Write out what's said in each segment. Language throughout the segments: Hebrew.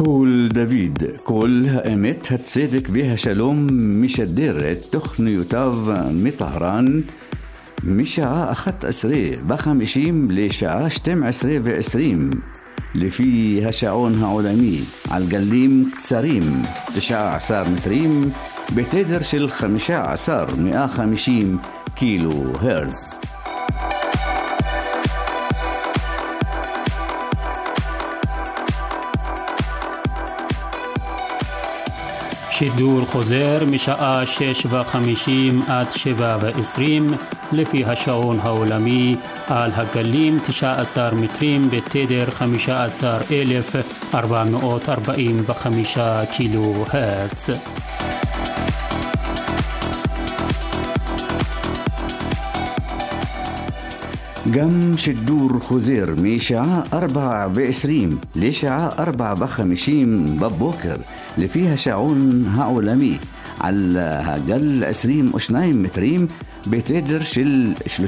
קול דוד, קול האמת, הצדק והשלום, משדר את תוכניותיו מטהרן משעה 11:50 לשעה 12:20 לפי השעון העולמי, על גלים קצרים 19 מטרים בתדר של 15,150 קילו הרץ. שידור חוזר משעה 6:50 עד 7:20 לפי השעון העולמי על הגלים 19 מטרים בתדר 15,445 קילו הרץ. גם שידור חוזר משעה 4:20 לשעה 4:50 בבוקר לפי השעון העולמי על הגל 22 מטרים בתדר של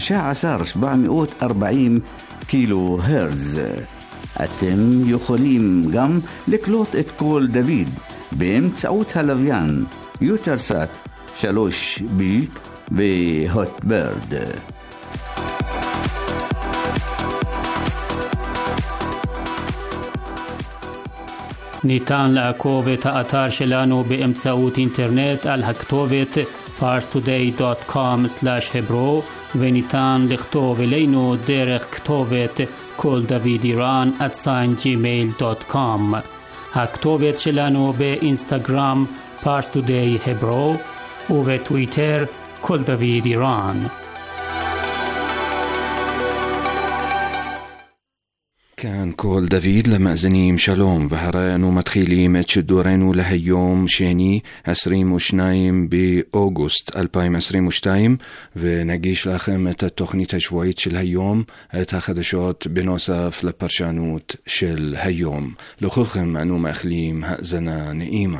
13,740 קילו הרץ. אתם יכולים גם לקלוט את קול דוד באמצעות הלוויין יוטלסאט 3B והוטברד. ניתן לעקוב את האתר שלנו באמצעות אינטרנט על הכתובת parstoday.com/hebro, וניתן לכתוב אלינו דרך כתובת koldavidiran@gmail.com. הכתובת שלנו באינסטגרם parstoday hebro ובטוויטר koldavidiran. كان كول دافيد لمأزنيم شالوم وهرانو متخيليم اتشدورينو لهيوم شيني 22 بأوغوست 2022 ونجيش لكم التخنية الشويت شل هيوم اتخدشات بنوصف لبرشانوت شل هيوم لخلكم أنو مأخليم هأزنا نئيمة.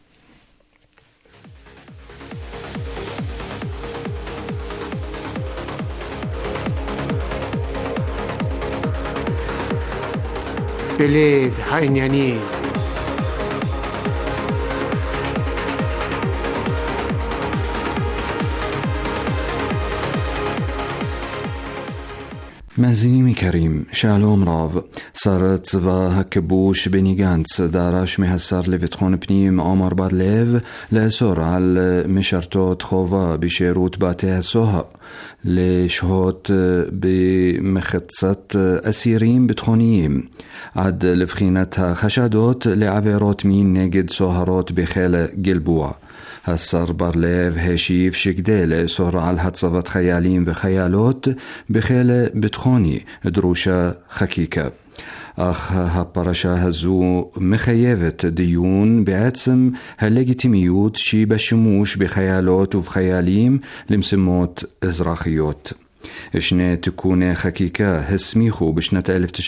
בלב העניינים. מאזינים יקרים, שלום רב. שר צבא הכיבוש בני גנץ דרש מהשר לביטחון פנים עמר בר לב לאסור על משרתות חובה בשירות בתי הסוהר לשהות במחצת אסירים ביטחוניים עד לבחינת החשדות לעבירות מין נגד סוהרות בחיל גלבוע. השר בר לב השיב שכדי לאסור על הצבת חיילים וחיילות בחיל ביטחוני דרושה חקיקה. אך הפרשה הזו מחייבת דיון בעצם הלגיטימיות שבשימוש בחיילות ובחיילים למשימות אזרחיות. שני תיקוני חקיקה הסמיכו בשנת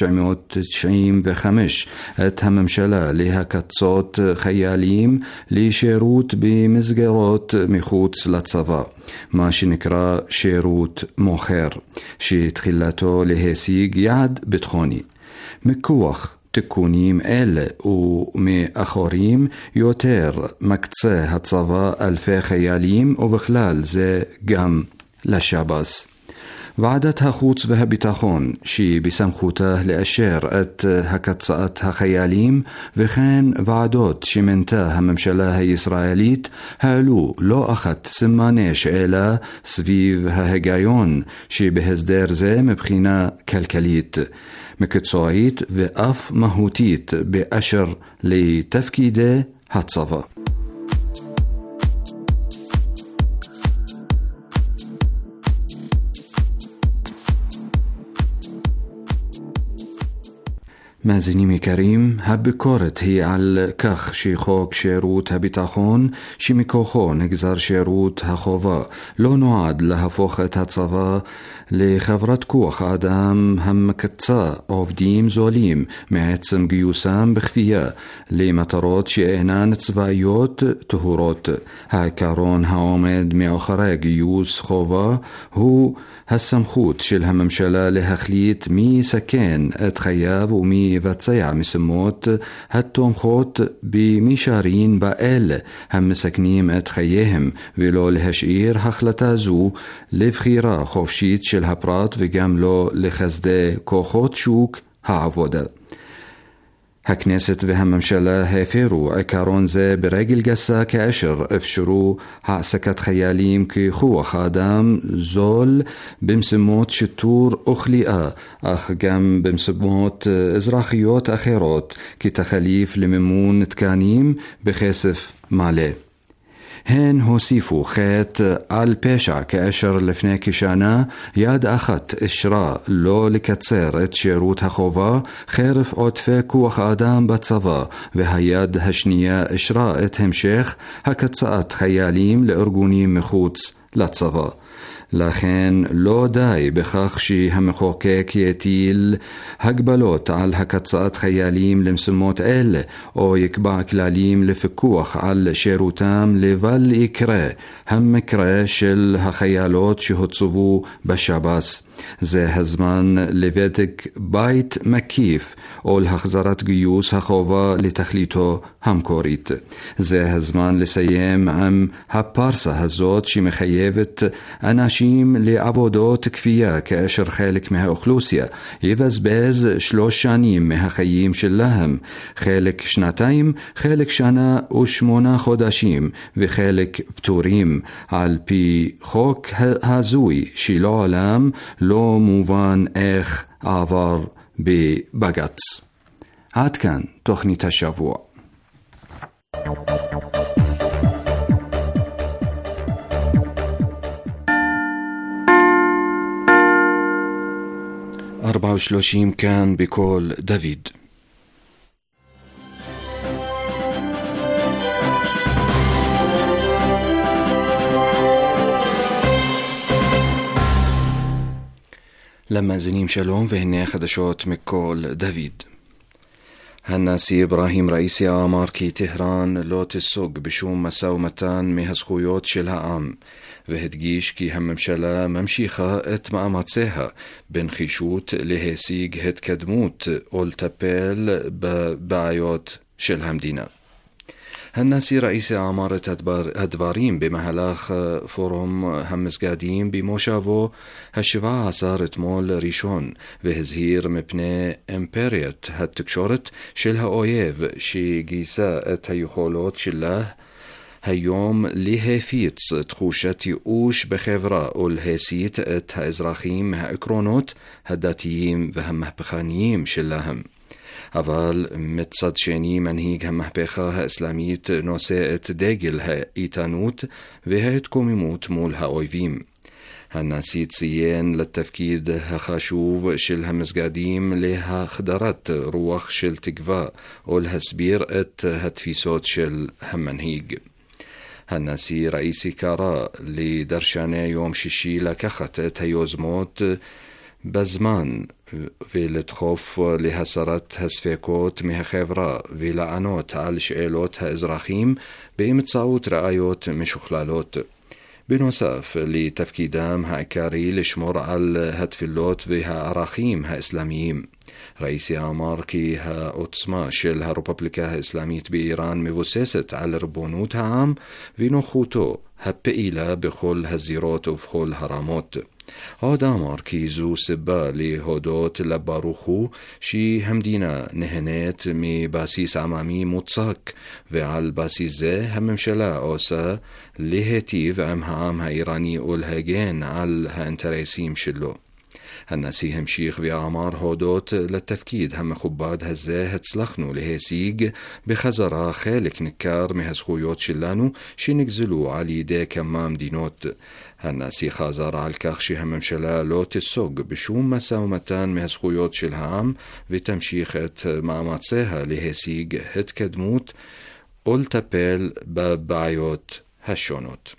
1995 את הממשלה להקצות חיילים לשירות במסגרות מחוץ לצבא, מה שנקרא שירות מוכר, שתחילתו להשיג יעד ביטחוני. מכוח תיקונים אלה ומאחורים יותר מקצה הצבא אלפי חיילים ובכלל זה גם לשב"ס. ועדת החוץ והביטחון שבסמכותה לאשר את הקצאת החיילים וכן ועדות שמנתה הממשלה הישראלית העלו לא אחת סימני שאלה סביב ההיגיון שבהסדר זה מבחינה כלכלית, מקצועית ואף מהותית באשר לתפקידי הצבא. מאזינים יקרים, הביקורת היא על כך שחוק שירות הביטחון שמכוחו נגזר שירות החובה לא נועד להפוך את הצבא לחברת כוח האדם המקצה עובדים זולים מעצם גיוסם בכפייה למטרות שאינן צבאיות טהורות. העיקרון העומד מאחורי גיוס חובה הוא הסמכות של הממשלה להחליט מי יסכן את חייו ומי מי וצيع مسموت هالتومخوت بمشارين بقال هم مسكنيم ات خيهم ולא להשאיר החלטה זו לבחירה חופשית של הפרט וגם לא לחסדי כוחות שוק העבודה. הכנסת והממשלה הפרו עיקרון זה ברגל גסה כאשר אפשרו העסקת חיילים ככוח האדם זול במשימות שיטור וכליאה, אך גם במשימות אזרחיות אחרות כתחליף למימון תקנים בכסף מלא. הן הוסיפו חטא על פשע כאשר לפני כשנה יד אחת אישרה לא לקצר את שירות החובה חרף עודפי כוח האדם בצבא, והיד השנייה אישרה את המשך הקצאת חיילים לארגונים מחוץ לצבא. לכן לא די בכך שהמחוקק יטיל הגבלות על הקצאת חיילים למשימות אלה או יקבע כללים לפיקוח על שירותם, לבל יקרה המקרה של החיילות שהוצבו בשב"ס. זה הזמן לבדק בית מקיף או להחזרת גיוס החובה לתכליתו המקורית. זה הזמן לסיים עם הפרסה הזאת שמחייבת אנשים לעבודות כפייה כאשר חלק מהאוכלוסיה יבזבז 3 שנים מהחיים שלהם, חלק 2, חלק 1 ו8 חודשים וחלק פטורים על פי חוק הזוי שלעולם לא מובן איך עבר בבג"ץ. עד כאן תוכנית השבוע. أربعة وثلاثين كان بقول دافيد. لما زنيم شالوم وهنا خدشات مكول دافيد. هالناسي إبراهيم رئيسي آمار كي تهران لو تسوق بشوم مساومتان مهزخويات شلها آم وهدجيش كي هم ممشلا ممشيخة ات مأماتسيها بنخيشوت لهسيج هتكدموت أولتابيل ببعيات شلها مدينة. هالناسي رئيسي آمار هدبارين بمهلاخ فورم همزقادين بموشافو هالشفاعة صارت مول ريشون وهزهير مبنى امبريت هالتكشورت شلها أويف شي جيسا اتهيخولوت شله هيوم لهفيتس تخوشت يؤوش بخبرة والهسيت اتهازراخيم هاكرونوت هداتيين وهمهبخانيين شلهم. אבל מצד שני מנהיג המהפכה האסלאמית נושא את דגל האיתנות וההתקוממות מול האויבים. הנשיא ציין לתפקיד החשוב של המסגדים להחדרת רוח של תקווה או להסביר את התפיסות של המנהיג. הנשיא ראיסי קרא לדרשני יום שישי לקחת את היוזמות בזמן ולדחוף להסרת הספקות מהחברה ולענות על שאלות האזרחים באמצעות ראיות משוכללות. בנוסף לתפקידם העיקרי לשמור על התפילות והערכים האסלאמיים. ראיסי אמר כי העוצמה של הרפובליקה האסלאמית באיראן מבוססת על ריבונות העם ונוכחותו הפעילה בכל הזירות ובכל הרמות. עוד אמר כי זו סיבה להודות לברוך הוא שהמדינה נהנית מבסיס עממי מוצק, ועל בסיס זה הממשלה עושה להיטיב עם העם האיראני ולהגן על האינטרסים שלו. הנשיא המשיך ואמר הודות לתפקיד המכובד הזה הצלחנו להשיג בחזרה חלק ניכר מהזכויות שלנו שנגזלו על ידי כמה מדינות. הנשיא חזר על כך שהממשלה לא תסוג בשום משא ומתן מהזכויות של העם ותמשיך את מאמציה להשיג התקדמות ולטפל בבעיות השונות.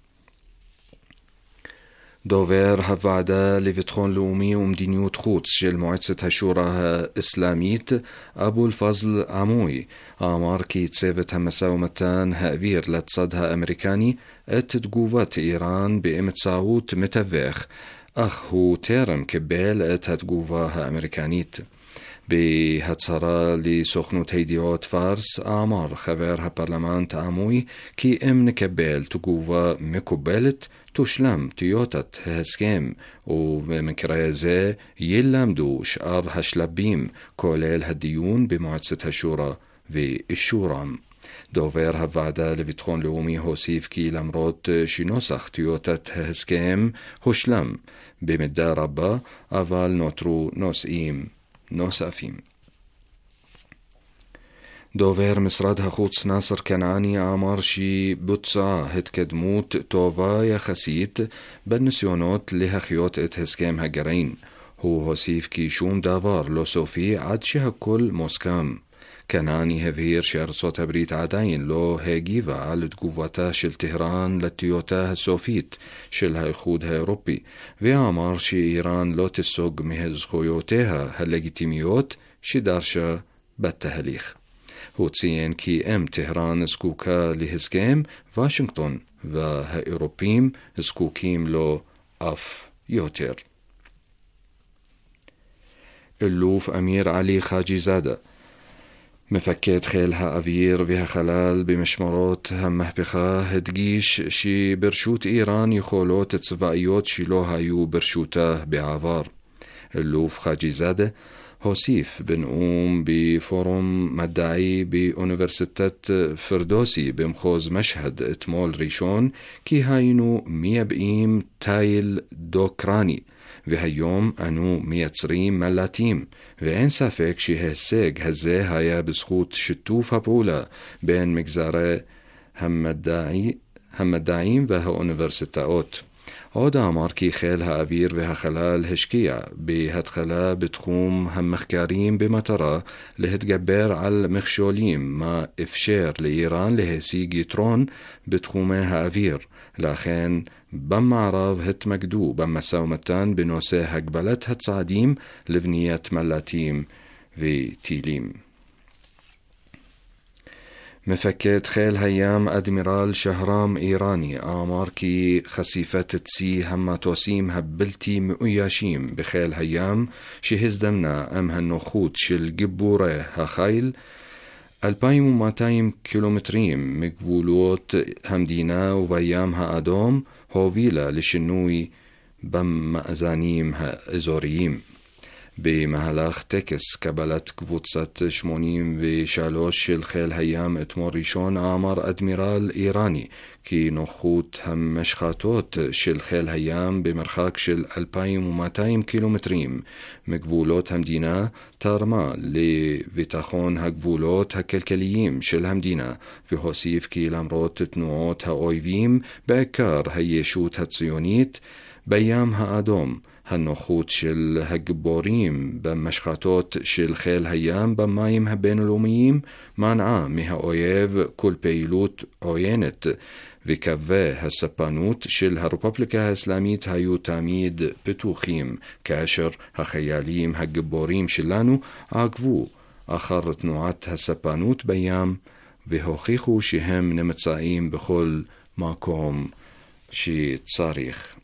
דובר הוועדה לביטחון לאומי ומדיניות חוץ של מועצת השורא האסלאמית אבו אל-פזל עמוי אמר כי צוות המשא ומתן העביר לצד האמריקני את תגובת איראן באמצעות מתווך, אך הוא טרם קיבל את התגובה האמריקנית. בהצהרה לסוכנות הידיעות פארס אמר חבר הפרלמנט העמוי כי אם נקבל תגובה מקובלת תושלם טיוטת ההסכם ובמקרה זה ילמדו שאר השלבים כולל הדיון במועצת השורא ואישורם. דובר הוועדה לביטחון לאומי הוסיף כי למרות שנוסח טיוטת ההסכם הושלם במידה רבה אבל נותרו נושאים נוספים. דובר משרד החוץ נאסר כנעני אמר שבוצעה התקדמות טובה יחסית בניסיונות להחיות את הסכם הגרעין. הוא הוסיף כי שום דבר לא סופי עד שהכל מוסכם. כנעני הבהיר שארצות הברית עדיין לא הגיבה על תגובתה של טהרן לטיוטה הסופית של האיחוד האירופי, ואמר שאיראן לא תסוג מזכויותיה הלגיטימיות שדרשה בתהליך. הוא ציין כי אם טהרן זקוקה להסכם, וושינגטון והאירופים זקוקים לו אף יותר. אלוף אמיר עלי חאג'יזאדה מפקד חיל האוויר והחלל במשמרות המהפכה הדגיש שברשות איראן יכולות צבאיות שלא היו ברשותה בעבר. אלוף חאג'יזאדה הוסיף בנאום בפורום מדעי באוניברסיטת פרדוסי במחוז משהד אתמול ראשון כי היינו מייבאים תיל דוקרני והיום אנו מייצרים מל"טים, ואין ספק שההישג הזה היה בזכות שיתוף הפעולה בין מגזרי המדעים והאוניברסיטאות. עוד אמר כי חיל האוויר והחלל השקיע בהתחלה בתחום המחקרים במטרה להתגבר על מכשולים מה אפשר לאיראן להשיג יתרון בתחומי האוויר. לכן במערב התמקדו במשא ומתן בנושא הגבלת הצעדים לבניית מל"טים וטילים. מפקד חיל הים אדמירל שהרם איראני אמר כי חשיפת צי המטוסים הבלתי מאוישים בחיל הים שהזדמנה עם הנוחות של גיבורי החיל 2,200 קילומטרים מגבולות המדינה ובים האדום הובילה לשינוי במאזנים האזוריים. במהלך טקס קבלת קבוצת 83 של חיל הים אתמול ראשון אמר אדמירל איראני כי נוחות המשחטות של חיל הים במרחק של 2,200 קילומטרים מגבולות המדינה תרמה לביטחון הגבולות הכלכליים של המדינה, והוסיף כי למרות תנועות האויבים, בעיקר הישות הציונית בים האדום, הנוחות של הגיבורים במשחטות של חיל הים במים הבינלאומיים מנעה מהאויב כל פעילות עוינת, וקווי הספנות של הרפובליקה האסלאמית היו תמיד פתוחים, כאשר החיילים הגיבורים שלנו עקבו אחר תנועת הספנות בים והוכיחו שהם נמצאים בכל מקום שצריך.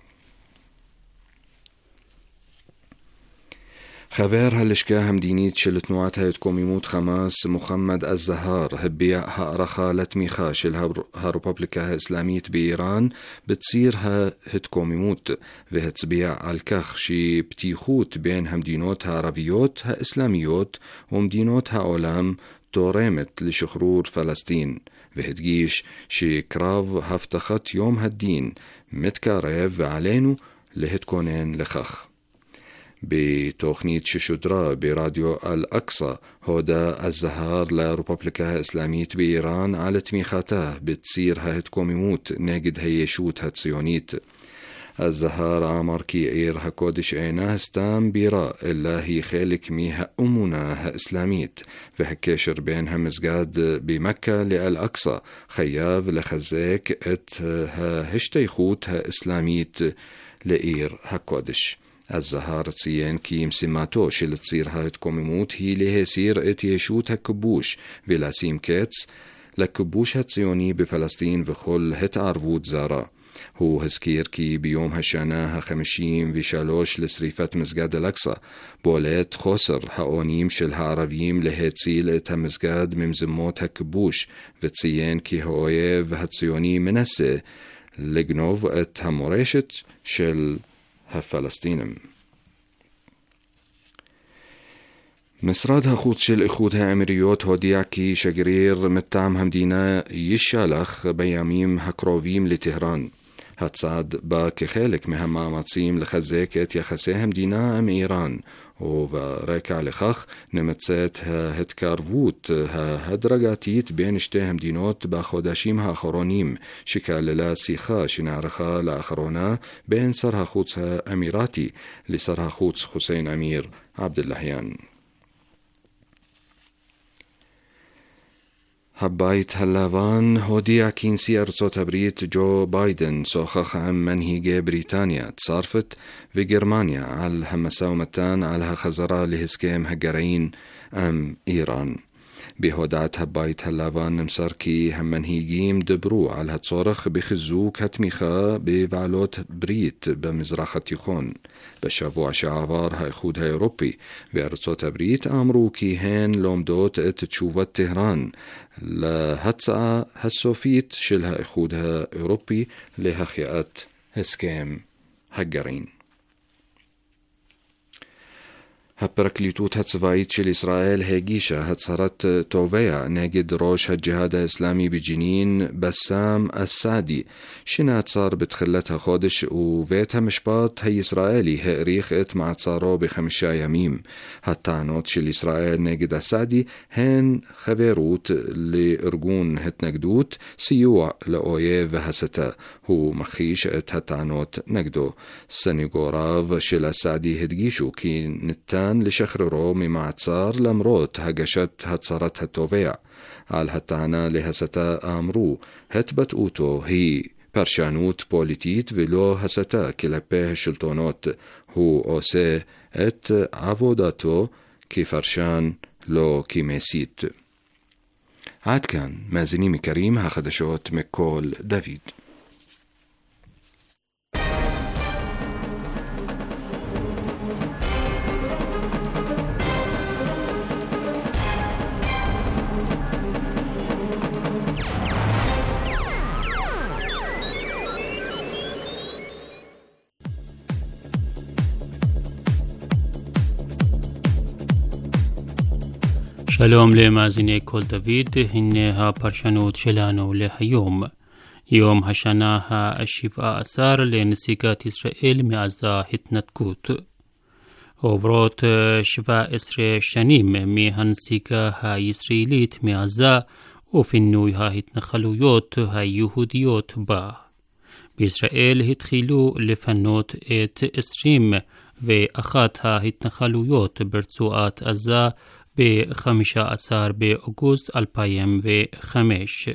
חבר הלשכה המדינית של תנועת ההתקוממות חמאס מוחמד אל-זהר הביע הערכה לתמיכה של הרפובליקה האסלאמית באיראן בציר ההתקוממות, והצביע על כך שפתיחות בין המדינות הערביות האסלאמיות ומדינות העולם תורמת לשחרור פלסטין, והדגיש שקרב הבטחת יום הדין מתקרב ועלינו להתכונן לכך. בתוכנית ששודרה ברדיו אל-אקצא הודה אל-זהר לרפובליקה האסלאמית באיראן על תמיכתה בציר ההתקוממות נגד הישות הציונית. אל-זהר אמר כי עיר הקודש אינה סתם בירה, אלא היא חלק מהאמונה האסלאמית, והקשר בין המסגד במכה לאל-אקצא חייב לחזק את ההשתייכות האסלאמית לעיר הקודש. אל-זהר ציין כי משימתו של ציר ההתקוממות היא להסיר את ישות הכיבוש ולשים קץ לכיבוש הציוני בפלסטין וכל התערבות זרה. הוא הזכיר כי ביום השנה ה-53 לשריפת מסגד אל-אקצא בולט חוסר האונים של הערבים להציל את המסגד ממזימות הכיבוש, וציין כי האויב הציוני מנסה לגנוב את המורשת של הפלסטינים. משרד החוץ של איחוד האמירויות הודיע כי שגריר מטעם המדינה ישלח בימים הקרובים לטהרן. הצעד בא כחלק מהמאמצים לחזק את יחסי המדינה עם איראן, וברקע לכך נמצאת ההתקרבות ההדרגתית בין שתי המדינות בחודשים האחרונים, שכללה שיחה שנערכה לאחרונה בין שר החוץ האמירתי לשר החוץ חוסיין אמיר עבדלהיאן. הבית הלבן הודיע כי נשיא ארצות הברית ג'ו ביידן שוחח עם מנהיגי בריטניה, צרפת וגרמניה על המשא ומתן על החזרה להסכם הגרעין עם איראן. בהודעת הבית הלבן נמסר כי המנהיגים דברו על הצורך בחיזוק התמיכה בבעלות ברית במזרח התיכון. בשבוע שעבר האיחוד האירופי וארצות הברית אמרו כי הן לומדות את תשובת טהרן להצעה הסופית של האיחוד האירופי להחייאת הסכם הגרעין. הפרקליטות הצבאית של ישראל הגישה הצהרת תובע נגד ראש הג'יהאד האסלאמי בג'נין, בסאם אסאדי, שנעצר בתחילת החודש, ובית המשפט הישראלי האריך את מעצרו ב5 ימים. הטענות של ישראל נגד אסאדי הן חברות לארגון התנגדות, סיוע לאויב והסתה. הוא מכחיש את הטענות נגדו. סניגוריו של אסאדי הדגישו כי ניתן לשחררו ממעצר למרות הגשת הצהרת התובע. על הטענה להסתה אמרו, התבטאותו היא פרשנות פוליטית ולא הסתה כלפי השלטונות. הוא עושה את עבודתו כפרשן, לא כמסית. עד כאן, מאזינים יקרים, החדשות מקול דוד. שלום למאזיני קול דוד, הנה הפרשנות שלנו להיום. יום השנה ה-17 לנסיגת ישראל מעזה התנתקות. עוברות 17 שנים מהנסיגה הישראלית מעזה ופינוי ההתנחלויות היהודיות בה. בישראל התחילו לפנות את 21 ההתנחלויות ברצועת עזה ב-15 באוגוסט 2005.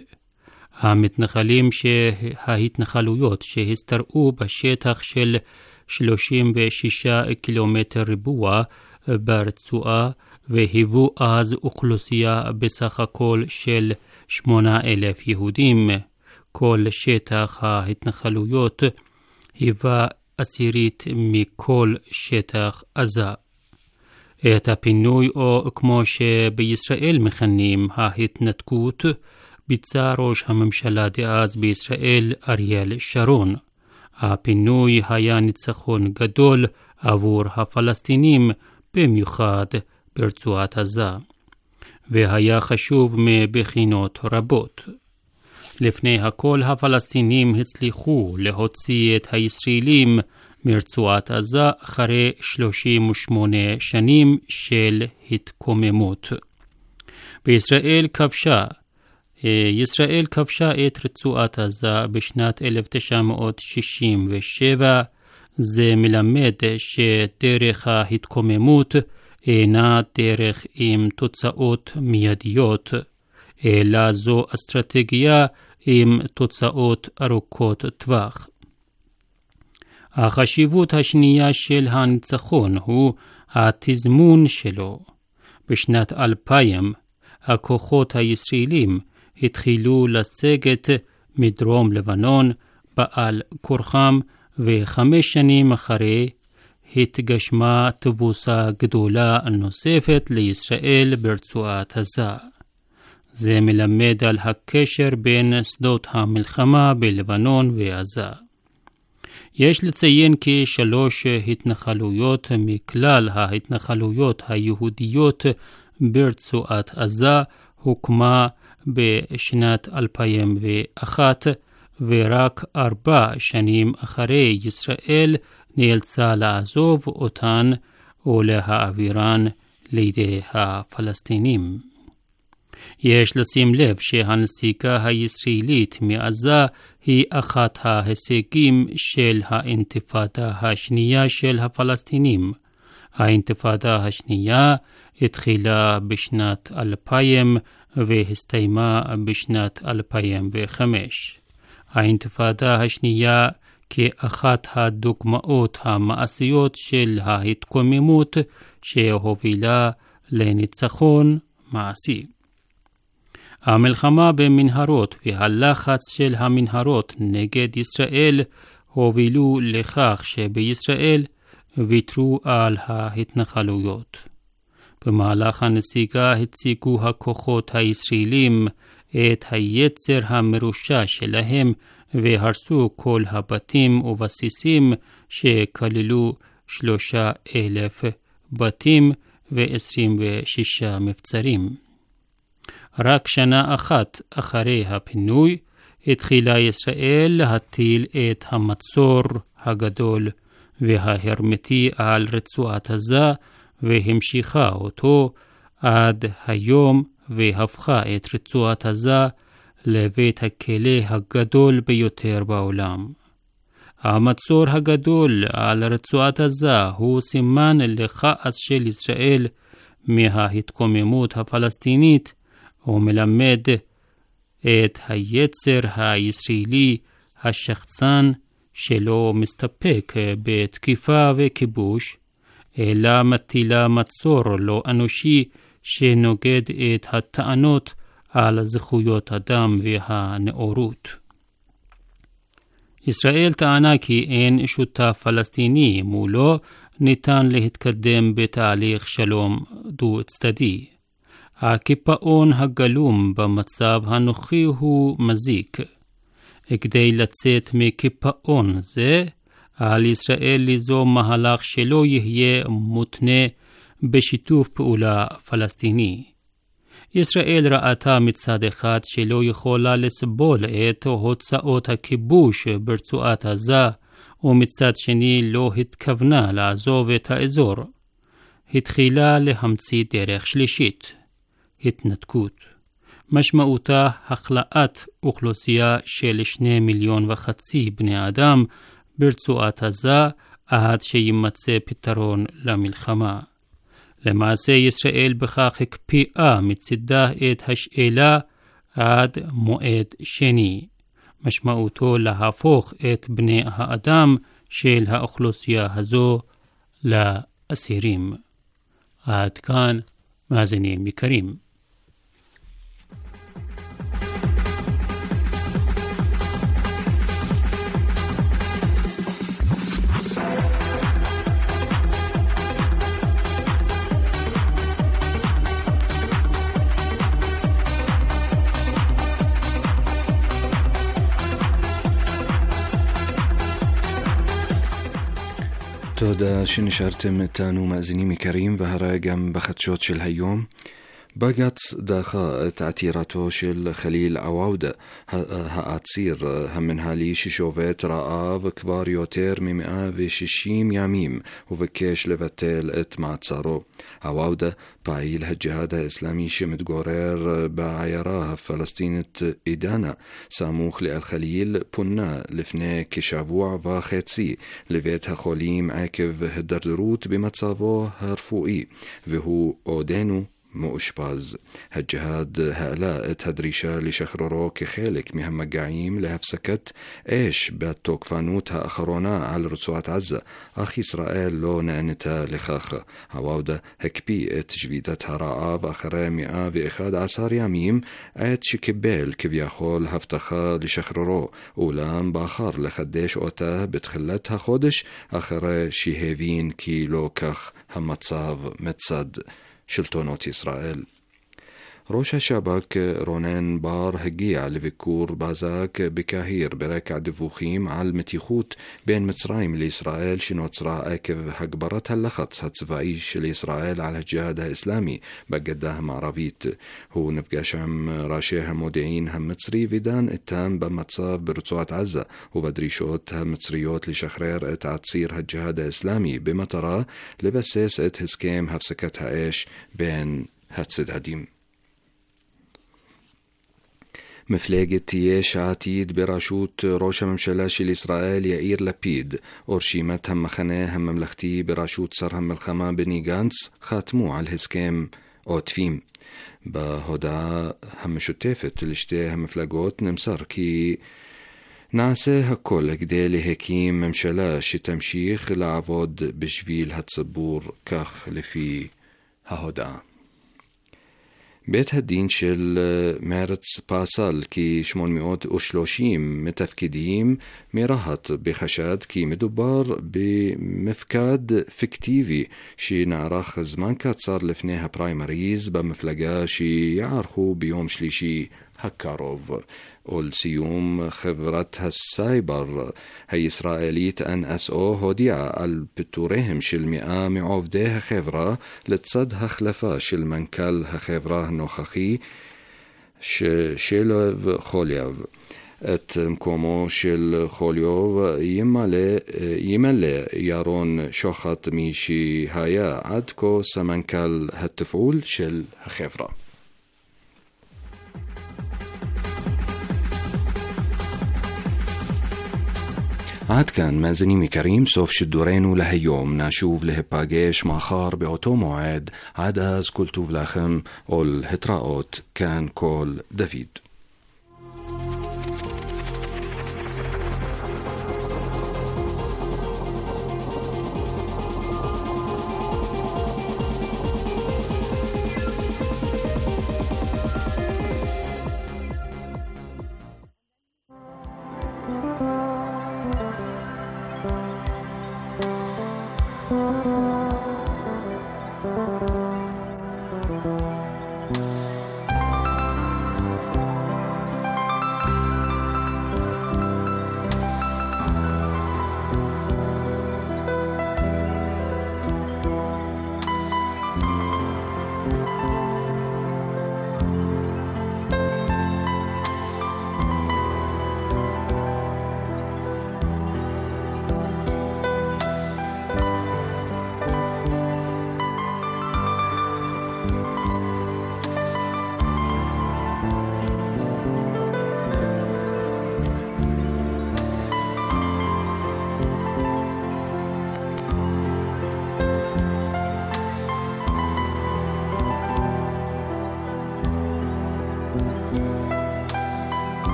ההתנחלויות שהסתרעו בשטח של 36 קילומטר ריבוע ברצועה והיוו אז אוכלוסייה בסך הכל של 8,000 יהודים. כל שטח ההתנחלויות היווה 10% מכל שטח עזה. את הפינוי, או כמו שבישראל מכנים ההתנתקות, ביצע ראש הממשלה דאז בישראל אריאל שרון. הפינוי היה ניצחון גדול עבור הפלסטינים, במיוחד ברצועת עזה, והיה חשוב מבחינות רבות. לפני הכל הפלסטינים הצליחו להוציא את הישראלים מרצועת עזה אחרי 38 שנים של התקוממות. ישראל כבשה את רצועת עזה בשנת 1967. זה מלמד שדרך ההתקוממות אינה דרך עם תוצאות מיידיות, אלא זו אסטרטגיה עם תוצאות ארוכות טווח. החשיבות השנייה של הניצחון הוא התזמון שלו. בשנת 2000 הכוחות הישראלים התחילו לסגת מדרום לבנון בעל כורחם, ו5 שנים אחרי התגשמה תבוסה גדולה נוספת לישראל ברצועת עזה. זה מלמד על הקשר בין שדות המלחמה בלבנון ועזה. יש לציין כי 3 התנחלויות מכלל ההתנחלויות היהודיות ברצועת עזה הוקמה בשנת 2001, ורק 4 שנים אחרי ישראל נאלצה לעזוב אותן ולהעבירן לידי הפלסטינים. יש לשים לב שהנסיגה הישראלית מעזה היא אחת ההישגים של האינתיפאדה השנייה של הפלסטינים. האינתיפאדה השנייה התחילה בשנת 2000 והסתיימה בשנת 2005. האינתיפאדה השנייה כאחת הדוגמאות המעשיות של ההתקוממות שהובילה לניצחון מעשי. המלחמה במנהרות והלחץ של המנהרות נגד ישראל הובילו לכך שבישראל ויתרו על ההתנחלויות. במהלך הנסיגה הציגו הכוחות הישראלים את היצר המרושע שלהם והרסו כל הבתים ובסיסים שכללו 3,000 בתים ו26 מבצרים. רק שנה אחת אחרי הפינוי התחילה ישראל להטיל את המצור הגדול וההרמטי על רצועת עזה והמשיכה אותו עד היום והפכה את רצועת עזה לבית הכלא הגדול ביותר בעולם. המצור הגדול על רצועת עזה הוא סימן לכעס של ישראל מההתקוממות הפלסטינית ומלמד את היצר הישראלי השחצן שלא מסתפק בתקיפה וכיבוש, אלא מטילה מצור לא אנושי שנוגד את הטענות על זכויות אדם והנאורות. ישראל טענה כי אין שותף פלסטיני מולו ניתן להתקדם בתהליך שלום דו-צדדי. הקיפאון הגלום במצב הנוכחי הוא מזיק. כדי לצאת מקיפאון זה, על ישראל ליזום מהלך שלא יהיה מותנה בשיתוף פעולה פלסטיני. ישראל ראתה מצד אחד שלא יכולה לסבול את הוצאות הכיבוש ברצועת עזה, ומצד שני לא התכוונה לעזוב את האזור. התחילה להמציא דרך שלישית, התנתקות. משמעותה הכלאת אוכלוסייה של 2.5 מיליון בני אדם ברצועת עזה עד שימצא פתרון למלחמה. למעשה ישראל בכך הקפיאה מצידה את השאלה עד מועד שני. משמעותו להפוך את בני האדם של האוכלוסייה הזו לאסירים. עד כאן מאזינים יקרים. תודה שנשארתם איתנו מאזינים יקרים, והרי גם בחדשות של היום. בג"ץ דחה את עתירתו של חליל עוואודה, העציר המנהלי ששובת רעב כבר יותר מ-160 ימים, וביקש לבטל את מעצרו. עוואודה, פעיל הג'יהאד האסלאמי שמתגורר בעיירה הפלסטינית עידנה, סמוך לאל-חליל, פונה לפני כשבוע וחצי לבית החולים עקב הידרדרות במצבו הרפואי, והוא עודנו מאושפז. הג'יהאד העלה את הדרישה לשחררו כחלק מהמגעים להפסקת אש בתוקפנות האחרונה על רצועת עזה, אך ישראל לא נענתה לכך. הוואודה הקפיא את שביתת הרעב אחרי 111 ימים עד שקיבל כביכול הבטחה לשחררו, אולם בחר לחדש אותה בתחילת החודש אחרי שהבין כי לא כך המצב מצד שלטונות ישראל. ראש השב"כ רונן בר הגיע לביקור בזק בקהיר ברקע דיווחים על מתיחות בין מצרים לישראל שנוצרה עקב הגברת הלחץ הצבאי של ישראל על הג'יהאד האסלאמי בגדה המערבית. הוא נפגש עם ראשי המודיעין המצרי ודן איתם במצב ברצועת עזה ובדרישות המצריות לשחרר את עציר הג'יהאד האסלאמי במטרה לבסס את הסכם הפסקת האש בין הצדדים. מפלגת יש עתיד בראשות ראש הממשלה של ישראל יאיר לפיד ורשימת המחנה הממלכתי בראשות שר המלחמה בני גנץ חתמו על הסכם עוטפים. בהודעה המשותפת לשתי המפלגות נמסר כי נעשה הכל כדי להקים ממשלה שתמשיך לעבוד בשביל הציבור, כך לפי ההודעה. בית הדין של מרץ פסל כ-830 מתפקדים מרהט בחשד כי מדובר במפקד פיקטיבי שנערך זמן קצר לפני הפריימריז במפלגה שיערכו ביום שלישי הקרוב. ולסיום, חברת הסייבר הישראלית NSO הודיעה על פיטוריהם של 100 מעובדי החברה לצד החלפה של מנכ"ל החברה הנוכחי שלו חוליוב. את מקומו של חוליוב ימלא ירון שוחט מי שהיה עד כה סמנכ"ל התפעול של החברה. עד כאן מאזינים יקרים, סוף שידורנו להיום. נשוב להיפגש מחר באותו מועד. עד אז כל טוב לכם ולהתראות. כאן כל דוד.